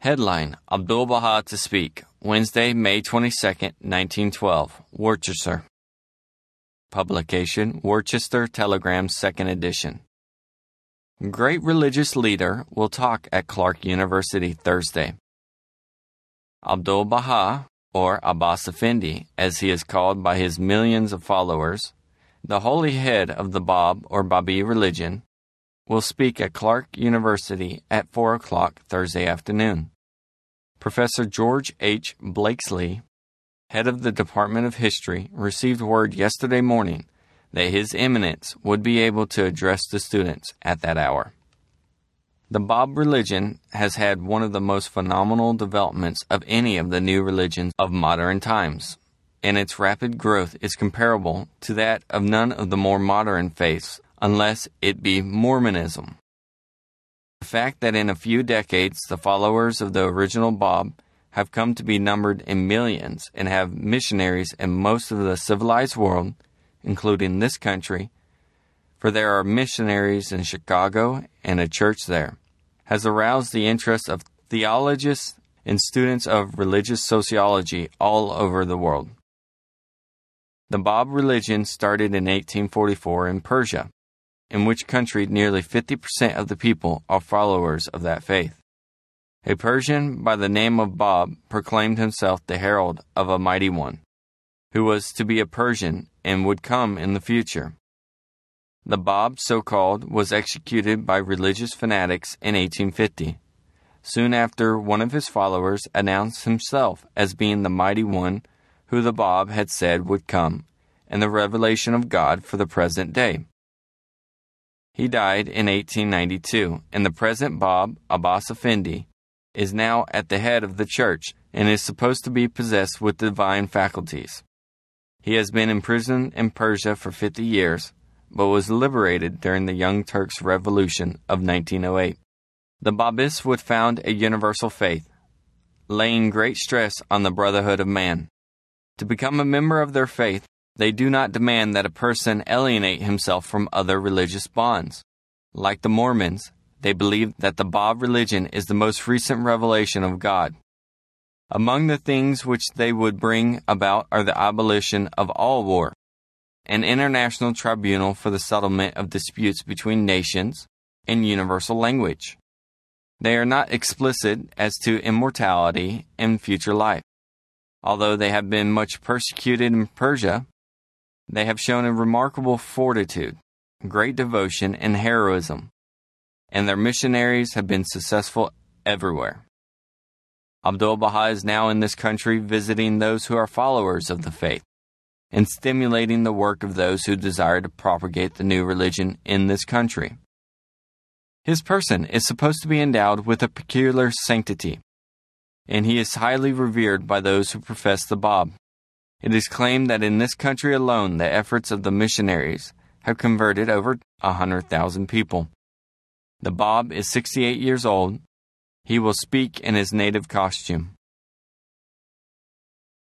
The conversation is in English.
Headline: Abdu'l-Baha to speak, Wednesday, May 22, 1912, Worcester. Publication: Worcester Telegram, 2nd edition. Great religious leader will talk at Clark University Thursday. Abdu'l-Baha, or Abbas Effendi, as he is called by his millions of followers, the holy head of the Bab or Babi religion, will speak at Clark University at 4 o'clock Thursday afternoon. Professor George H. Blakesley, head of the Department of History, received word yesterday morning that His Eminence would be able to address the students at that hour. The Bab religion has had one of the most phenomenal developments of any of the new religions of modern times, and its rapid growth is comparable to that of none of the more modern faiths, unless it be Mormonism. The fact that in a few decades the followers of the original Bab have come to be numbered in millions and have missionaries in most of the civilized world, including this country, for there are missionaries in Chicago and a church there, has aroused the interest of theologists and students of religious sociology all over the world. The Bab religion started in 1844 in Persia, in which country nearly 50% of the people are followers of that faith. A Persian by the name of Bab proclaimed himself the herald of a mighty one, who was to be a Persian and would come in the future. The Bab, so-called, was executed by religious fanatics in 1850. Soon after, one of his followers announced himself as being the mighty one who the Bab had said would come, and the revelation of God for the present day. He died in 1892, and the present Bab, Abbas Effendi, is now at the head of the church and is supposed to be possessed with divine faculties. He has been imprisoned in Persia for 50 years, but was liberated during the Young Turks Revolution of 1908. The Babists would found a universal faith, laying great stress on the brotherhood of man. To become a member of their faith, they do not demand that a person alienate himself from other religious bonds. Like the Mormons, they believe that the Bab religion is the most recent revelation of God. Among the things which they would bring about are the abolition of all war, an international tribunal for the settlement of disputes between nations, and universal language. They are not explicit as to immortality and future life. Although they have been much persecuted in Persia, they have shown a remarkable fortitude, great devotion, and heroism, and their missionaries have been successful everywhere. Abdu'l-Baha is now in this country visiting those who are followers of the faith and stimulating the work of those who desire to propagate the new religion in this country. His person is supposed to be endowed with a peculiar sanctity, and he is highly revered by those who profess the Bab. It is claimed that in this country alone the efforts of the missionaries have converted over 100,000 people. The Bab is 68 years old. He will speak in his native costume.